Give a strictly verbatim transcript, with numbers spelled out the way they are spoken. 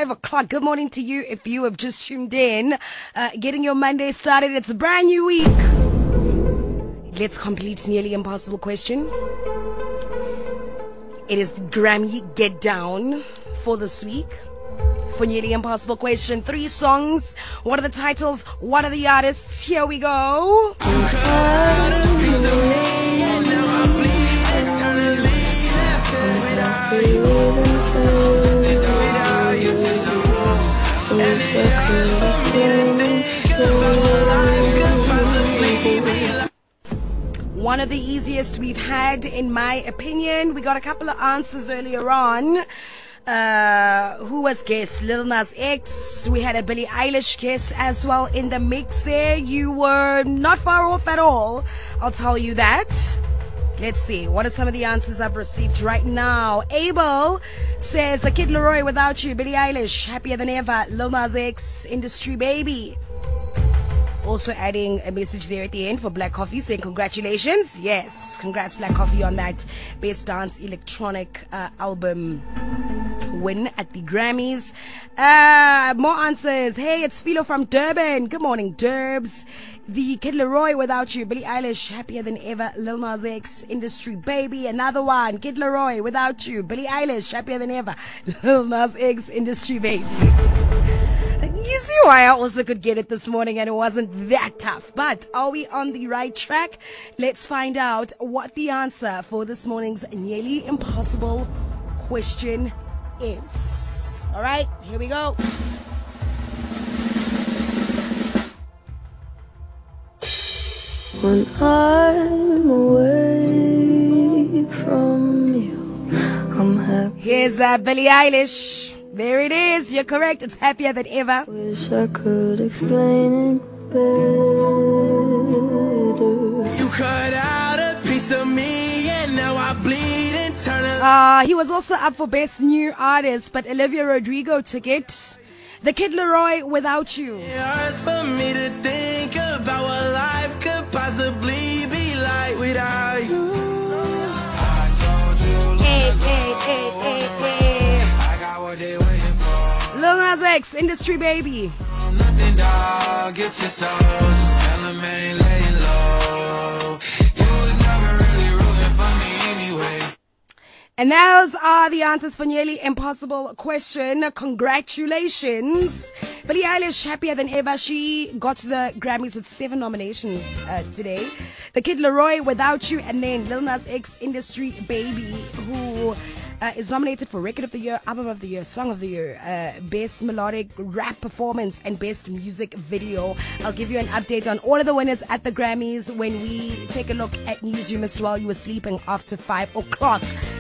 five o'clock. Good morning to you if you have just tuned in. Uh, getting your Monday started. It's a brand new week. Let's complete Nearly Impossible question. It is the Grammy Get Down for this week. For Nearly Impossible question, three songs. What are the titles? What are the artists? Here we go. One of the easiest we've had, in my opinion. We got a couple of answers earlier on. Uh, who was guest? Lil Nas X. We had a Billie Eilish guest as well in the mix there. You were not far off at all, I'll tell you that. Let's see. What are some of the answers I've received right now? Abel says, The Kid Laroi, Without You. Billie Eilish, Happier Than Ever. Lil Nas X, Industry Baby. Also adding a message there at the end for Black Coffee saying congratulations. Yes, congrats Black Coffee on that Best Dance Electronic uh, Album win at the Grammys. Uh, more answers. Hey, it's Philo from Durban. Good morning, Durbs. The Kid Laroi, Without You. Billie Eilish, Happier Than Ever. Lil Nas X, Industry Baby. Another one. Kid Laroi, Without You. Billie Eilish, Happier Than Ever. Lil Nas X, Industry Baby. You see why I also could get it this morning and it wasn't that tough. But are we on the right track? Let's find out what the answer for this morning's Nearly Impossible question is. All right, here we go. When I'm away from you, I'm happy. Here's uh, Billie Eilish. There it is. You're correct. It's Happier Than Ever. Wish I could explain it better. You cut out a piece of me and now I bleed internally. Uh, he was also up for Best New Artist, but Olivia Rodrigo took it. The Kid Laroi, Without You. It hurts for me to think about what life could possibly be like without you. I told you, Hey, hey, hey, hey, hey. I got what they waiting for. Lil Nas X, Industry Baby. Nothing, dog. Get your soul. Just tell them I ain't laying low. You was never really rooting for me anyway. And those are the answers for Nearly Impossible question. Congratulations. Billie Eilish, Happier Than Ever. She got the Grammys with seven nominations uh, today. The Kid Laroi, Without You, and then Lil Nas X, Industry Baby, who uh, is nominated for Record of the Year, Album of the Year, Song of the Year, uh, Best Melodic Rap Performance, and Best Music Video. I'll give you an update on all of the winners at the Grammys when we take a look at news you missed while you were sleeping after five o'clock.